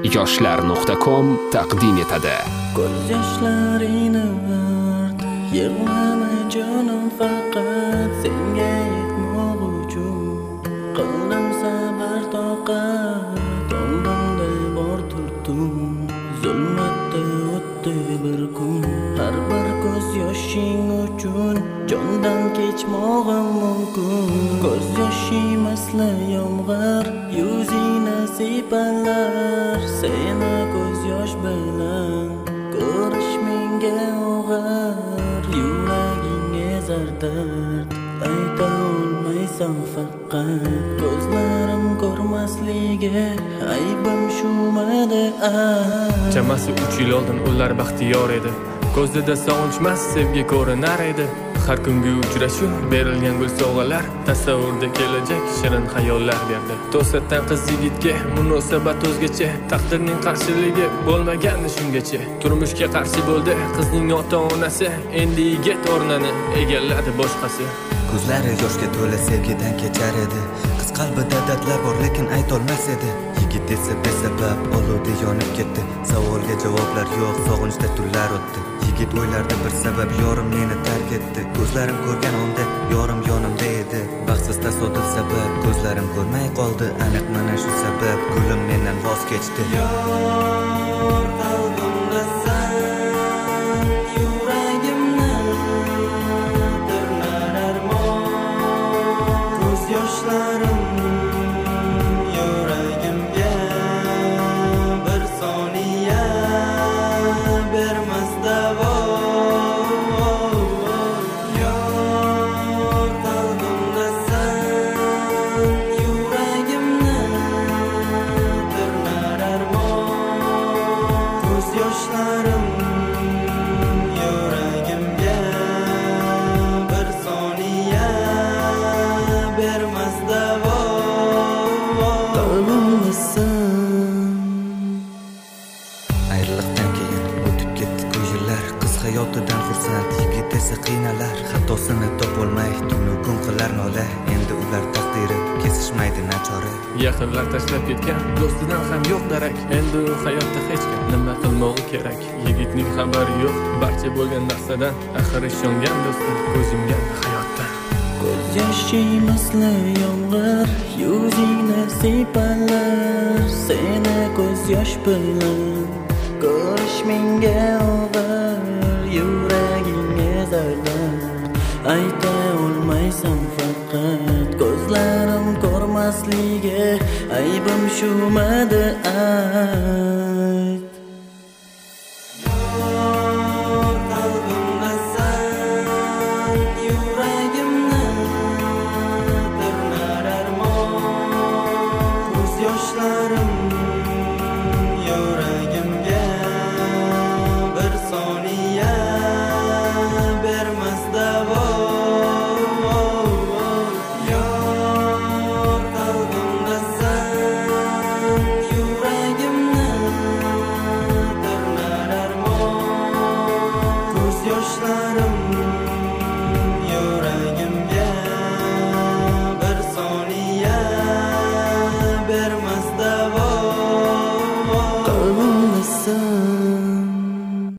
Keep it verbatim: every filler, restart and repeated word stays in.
yoshlar nuqta com taqdim etadi. Ko'z yoshlarini art, yig'lama jonim, faqat senga yetmoq uchun. Qildim sabr toqat, oldimda bor turdim. Zulmatda o'tdi bir kun, har bir ko'z yoshing uchun jondan kechmog'im mumkin. Ko'z yoshim asli yomg'ir, yuzingni sipalar, seni ko'z yosh bilan ko'rish menga og'ir, yuragingga zardard ayta olmaysan faqat. Ko'zlarim ko'rmasligi aybim shumadi. Chamasi uch yil oldin ular baxtiyor edi, ko'zida sog'inchmas sevgi ko'rinar edi. Har kungi uchrashuv berilgan gul sovg'alar, tasavvurda kelajak shirin xayollar berdi. To'satdan qiz yigitga munosabat o'zgacha, taqdirning qarshiligi bo'lmagandi shungacha. Turmushga qarshi bo'ldi qizning ota-onasi, endi yigit o'rnini egalladi boshqasi. Ko'zlari yoshga to'la sevgidan kechar edi, qiz qalbida dardlar bor lekin aytolmas edi. Yigit esa besabab oluvda yonib ketdi, savolga javoblar yo'q, sog'inchda tunlar o'tdi. Yigit o'ylardi bir sabab yorim meni tark etdi. Ko'zlarim ko'rgan onda yorim yonimda edi, baxtsiz tasodif sabab ko'zlarim ko'rmay qoldi. Aniq mana shu sabab gulim mendan voz kechdi. Yor qalbimdasan, yuragimni tirnar armon. Ko'z yoshlarim yuragimga bir soniya bermas davo. Yoshlarim yuragimga bir soniya bermas davo. Ayriliqdan keyin o'tib ketdi ko'p yillar, qiz hayotidan xursand, yigit esa qiynalar. Xatosini topolmay tunu kun qilar nola, endi ular taqdiri kesishmaydi nachora. Yaqinlar tashlab ketgan do'stidan ham yo'q darak, endi u hayotda hech kim nima qilmog'i kerak. Yigitning xabari yo'q barcha bo'lgan narsadan, axir ishongan do'sti ko'z yumgan hayotdan. Ko'z yoshim asli yomg'ir, yuzingni sipalar, seni ko'z yosh bilan ko'rish menga og'ir, yuragingga zardard ayta olmaysan faqat. Ko'zlarim ko'rmasligi aybim shumadi. Ayt qalbimdasan, yuragimni tirnar armon. Ko'z yoshlarim